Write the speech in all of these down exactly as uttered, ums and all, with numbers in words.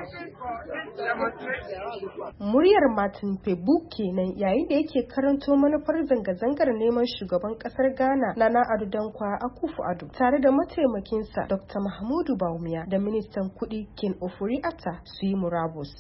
Muryar Martin Pebu kenan yayin da yake karanto manufar zanga-zangar neman shugaban kasar Ghana Nana Addo Dankwa Akufo-Addo tare da mataimakinsa Doctor Mahmudu Bawumia da ministan kudi Ken Ofori-Atta su yi murabus.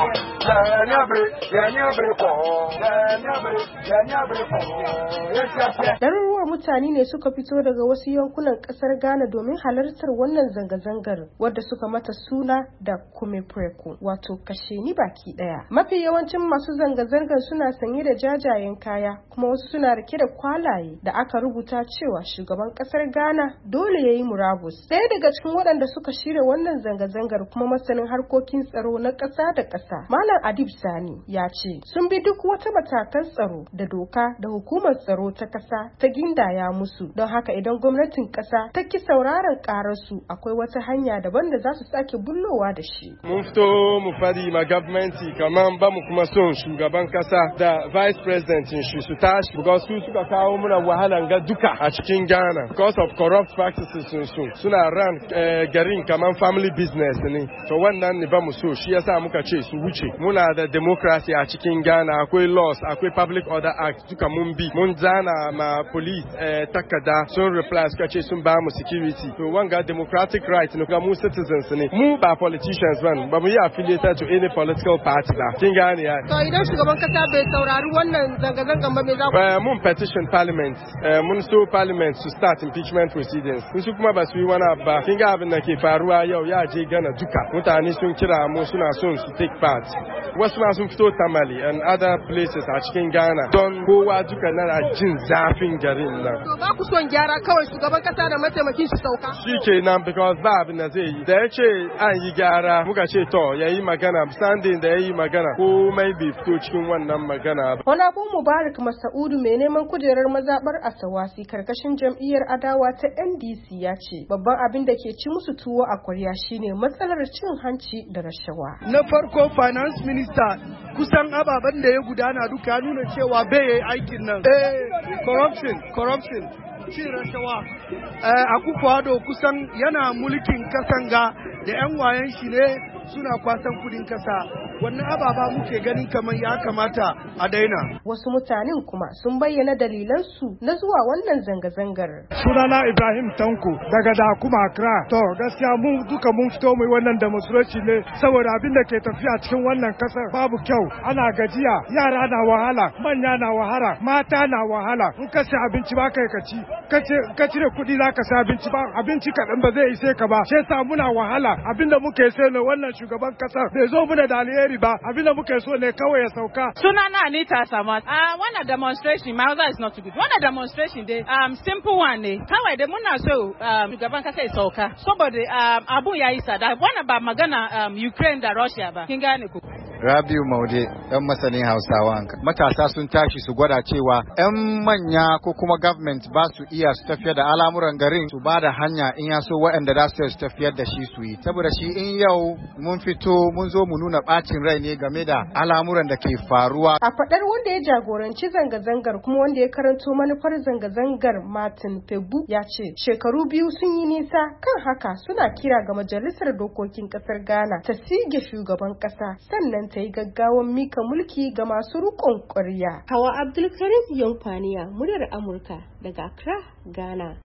Ɗaruruwar mutane ne suka fito daga wasu yankunan kasar Ghana domin halartar wannan zanga-zangar wadda suka mata suna da Kumepreko, wato kashe ni baki daya. Mafi yawancin masu zanga-zangar suna sanye da jajayen kaya kuma wasu suna rike da kwalaye da aka rubuta cewa shugaban kasar Ghana dole yayi murabus. Ɗaya daga cikin waɗanda suka shirya wannan zanga-zangar kuma masanin harkokin tsaro na ƙasa da ƙasa, Malam Adib Sani, ya ce sun bi duk wata matakan tsaro da doka da hukumar tsaro ta ƙasa ta gindaya musu, don haka idan gwamnatin ƙasa ta ki sauraron ƙararsu akwai wata hanya daban da za su sake bullowa da shi. Mun fito mu fadi ma gwamnati kaman ba mu kuma son shugaban kasa da vice president shi su tashi because su suka kawo muna wahalan ga duka a cikin Ghana because of corrupt practices sun su suna ran garin kaman family business ne, to wannan ne ba mu so, shi yasa muka ce su wuce. Muna da democracy a cikin Ghana, akwai laws, akwai public order act, duka mun bi, mun zana ma police takada sun reply suka ce sun ba mu security, to wanga democratic right ne ga mu citizens ne, mu ba politicians ban, ba mu yi affiliated to any political party da. Kin gane ya? To idan shugaban kasa bai saurari wannan zanga-zangan ba me za ku? Uh, mun petition parliament, uh, mun so parliament to start impeachment proceedings. Sun su kuma ba su yi wani abu ba. Kin ga abin da ke faruwa yau ya je Ghana duka. Mutane sun kira mu suna son su take part. Wasu ma sun fito Tamale and other places a cikin Ghana don kowa duka na jin zafin garin nan. To ba ku son gyara kawai shugaban kasa da mataimakin shi sauka? Shi kenan because ba abin da zai yi. Da ya ce an yi gyara muka ce to ya yi magana, standing da ya yi magana komai bai fito cikin wannan magana ba. Wani abu Mubarak Masa'udu mai neman kujerar mazabar Asawasi karkashin jam'iyyar adawa ta N D C ya ce babban abin da ke ci musu tuwo a kwarya shine matsalar cin hanci da rashawa. Na farko finance minister kusan ababen da ya gudana duka nuna cewa bai yi aikin nan. Eh, corruption, corruption. Cin rashawa. Eh, Akufo-Addo kusan yana mulkin kasan ga da 'yan wayan shi ne suna kwasan kudin kasa. Wannan ababa muke ganin kamar ya kamata a daina. Wasu mutanen kuma sun bayyana dalilansu na zuwa wannan zanga-zangar. Sunana Ibrahim Tanko daga Dakuma Accra. To gaskiya mun duka mun fito mai wannan demonstration ne saboda abin da ke tafiya cikin wannan kasar babu kyau. Ana gajiya, yara na wahala, manya na wahala, mata na wahala. In ka ci abinci ba kai ka ci, ka cire kuɗi za ka ci abinci ba, abinci kaɗan ba zai ise ka ba. Shi yasa muna wahala. Abin da muke so ne wannan shugaban kasar bai zo muna da alheri ba, abinda muke so ne kawai ya sauka. Sunana Anita Samat. Ah, uh, wannan demonstration my other is not too good. Wannan demonstration dai um simple one ne. Kawai dai muna so um shugaban kasa ya sauka. Saboda um abun yayi sada. Wannan ba magana um Ukraine da Russia ba. Kin gane ku? Rabiu Maude, ɗan masanin Hausawa. Matasa sun tashi su gwada cewa 'yan manya ko kuma government ba su iya su tafiyar da al'amuran garin, su ba da hanya in ya so waɗanda za su tafiyar da shi su yi. Saboda shi in yau mun fito mun zo mu nuna ɓacin rai ne game da al'amuran da ke faruwa. A faɗar wanda ya jagoranci zanga-zangar kuma wanda ya karanto manufar zanga-zangar Martin Pebu ya ce shekaru biyu sun yi nisa, kan haka suna kira ga majalisar dokokin ƙasar Ghana ta sige shugaban ƙasa sannan ta yi gaggawan mika mulki ga masu riƙon ƙwarya. Hawa Abdulkarim Yankwaniya, muryar Amurka daga Accra, Ghana.